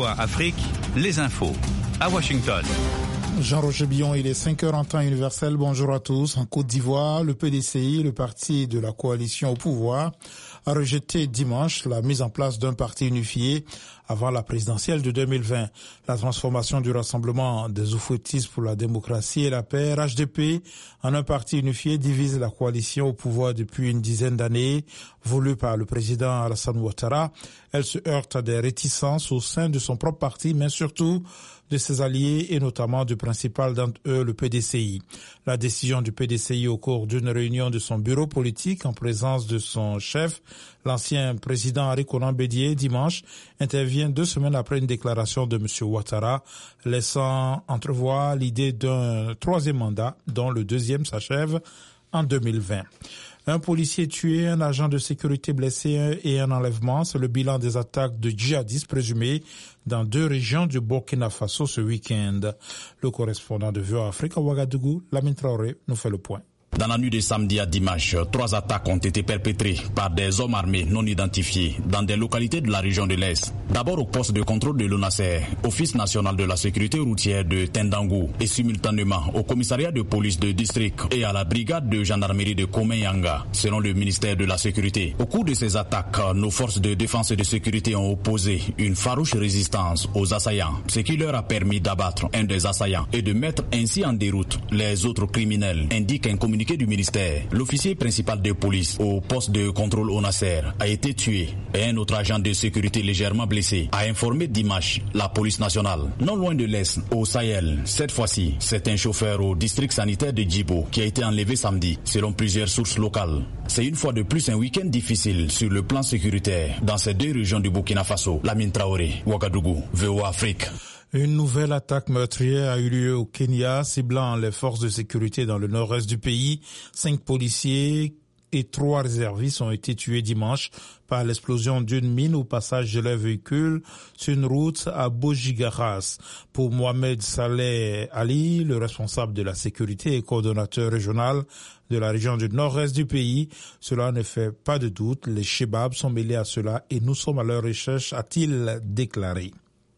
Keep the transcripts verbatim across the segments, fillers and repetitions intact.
A Afrique, les infos. À Washington. Jean-Roger Billon, il est cinq heures en temps universel. Bonjour à tous. En Côte d'Ivoire, le P D C I, le parti de la coalition au pouvoir, a rejeté dimanche la mise en place d'un parti unifié avant la présidentielle de deux mille vingt. La transformation du Rassemblement des oufouettistes pour la démocratie et la paix, R H D P, en un parti unifié divise la coalition au pouvoir depuis une dizaine d'années, voulue par le président Alassane Ouattara. Elle se heurte à des réticences au sein de son propre parti, mais surtout de ses alliés et notamment du principal d'entre eux, le P D C I. La décision du P D C I au cours d'une réunion de son bureau politique en présence de son chef, l'ancien président Henri Konan Bédié, dimanche, intervient deux semaines après une déclaration de M. Ouattara, laissant entrevoir l'idée d'un troisième mandat, dont le deuxième s'achève en deux mille vingt. Un policier tué, un agent de sécurité blessé et un enlèvement, c'est le bilan des attaques de djihadistes présumés dans deux régions du Burkina Faso ce week-end. Le correspondant de V O A Afrique à Ouagadougou, Lamine Traoré, nous fait le point. Dans la nuit de samedi à dimanche, trois attaques ont été perpétrées par des hommes armés non identifiés dans des localités de la région de l'Est. D'abord au poste de contrôle de l'ONASER, Office national de la sécurité routière de Tendangou, et simultanément au commissariat de police de district et à la brigade de gendarmerie de Komeyanga, selon le ministère de la Sécurité. Au cours de ces attaques, nos forces de défense et de sécurité ont opposé une farouche résistance aux assaillants, ce qui leur a permis d'abattre un des assaillants et de mettre ainsi en déroute les autres criminels, indique un communiqué du ministère. L'officier principal de police au poste de contrôle ONASER a été tué et un autre agent de sécurité légèrement blessé, a informé dimanche la police nationale. Non loin de l'Est, au Sahel, cette fois-ci, c'est un chauffeur au district sanitaire de Djibo qui a été enlevé samedi, selon plusieurs sources locales. C'est une fois de plus un week-end difficile sur le plan sécuritaire dans ces deux régions du Burkina Faso. Lamine Traoré, Ouagadougou, V O A Afrique. Une nouvelle attaque meurtrière a eu lieu au Kenya, ciblant les forces de sécurité dans le nord-est du pays. Cinq policiers et trois réservistes ont été tués dimanche par l'explosion d'une mine au passage de leur véhicule sur une route à Bojigaras. Pour Mohamed Saleh Ali, le responsable de la sécurité et coordonnateur régional de la région du nord-est du pays, cela ne fait pas de doute, les Chebabs sont mêlés à cela et nous sommes à leur recherche, a-t-il déclaré.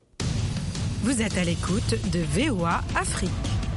Vous êtes à l'écoute de V O A Afrique.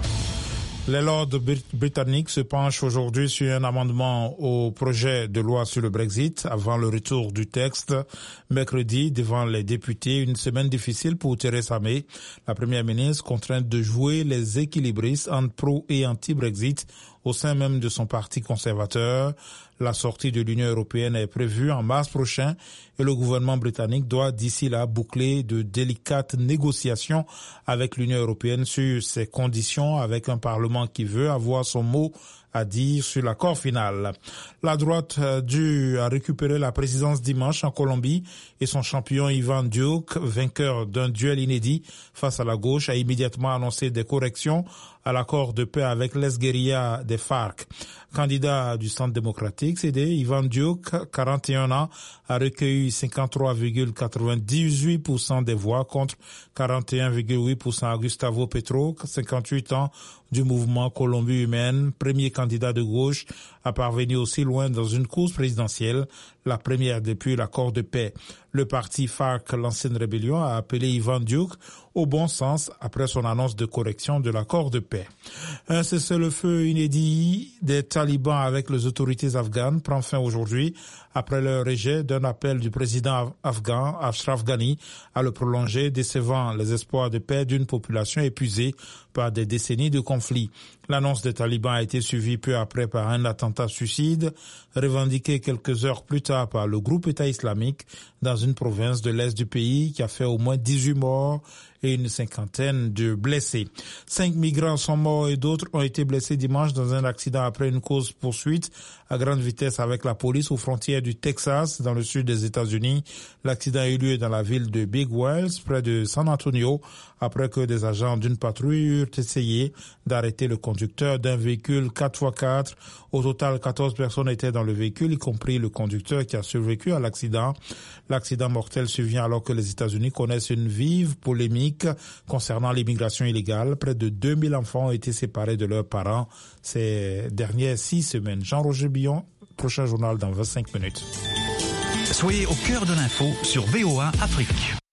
Les lords britanniques se penchent aujourd'hui sur un amendement au projet de loi sur le Brexit avant le retour du texte mercredi devant les députés. Une semaine difficile pour Theresa May, la première ministre, contrainte de jouer les équilibristes entre pro et anti-Brexit au sein même de son parti conservateur. La sortie de l'Union européenne est prévue en mars prochain et le gouvernement britannique doit d'ici là boucler de délicates négociations avec l'Union européenne sur ses conditions, avec un Parlement qui veut avoir son mot à dire sur l'accord final. La droite a dû récupérer la présidence dimanche en Colombie et son champion Ivan Duque, vainqueur d'un duel inédit face à la gauche, a immédiatement annoncé des corrections à l'accord de paix avec l'ex-guérilla des FARC. Candidat du Centre démocratique, C D, Ivan Duque, quarante et un ans, a recueilli cinquante-trois virgule quatre-vingt-dix-huit pour cent des voix contre quarante et un virgule huit pour cent à Gustavo Petro, cinquante-huit ans, du mouvement Colombie humaine, premier candidat de gauche à parvenir aussi loin dans une course présidentielle, la première depuis l'accord de paix. Le parti FARC, l'ancienne rébellion, a appelé Ivan Duque au bon sens après son annonce de correction de l'accord de paix. Un cessez-le-feu inédit des talibans avec les autorités afghanes prend fin aujourd'hui après le rejet d'un appel du président afghan Ashraf Ghani à le prolonger, décevant les espoirs de paix d'une population épuisée par des décennies de conflits. L'annonce des talibans a été suivie peu après par un attentat suicide revendiqué quelques heures plus tard par le groupe État islamique dans une province de l'est du pays qui a fait au moins dix-huit morts et une cinquantaine de blessés. Cinq migrants sont morts et d'autres ont été blessés dimanche dans un accident après une course-poursuite à grande vitesse avec la police aux frontières du Texas, dans le sud des États-Unis. L'accident a eu lieu dans la ville de Big Wells, près de San Antonio, après que des agents d'une patrouille eurent essayé d'arrêter le conducteur d'un véhicule quatre par quatre. Au total, quatorze personnes étaient dans le véhicule, y compris le conducteur qui a survécu à l'accident. L'accident mortel survient alors que les États-Unis connaissent une vive polémique concernant l'immigration illégale. Près de deux mille enfants ont été séparés de leurs parents ces dernières six semaines. Jean-Roger Billon, prochain journal dans vingt-cinq minutes. Soyez au cœur de l'info sur V O A Afrique.